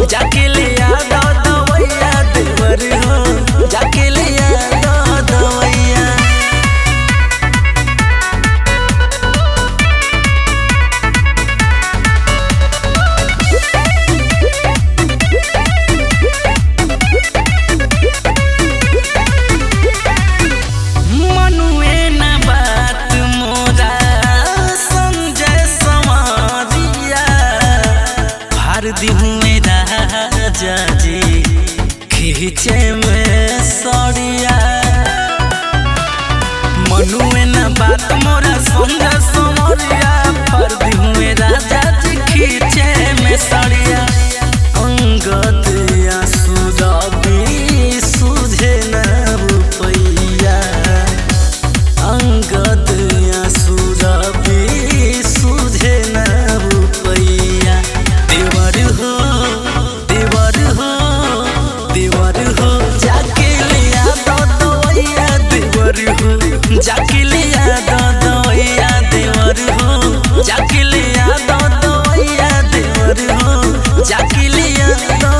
जाके ले आ दवैया देवर हो जाके ले आ दवैया। हुए राजा जी खींचे में सड़िया मनुए न बात मोरा संग समरिया फर्दी हुए राजा जी खींचे में सड़िया अंगद सुरभि सुझे न रुपैया अंगद सुरभि सुझे न रुपैया। जाके ले आ दवैया देवर हो जाके ले आ दवैया देवर हो जाके ले आ दवैया देवर हो जाके ले आ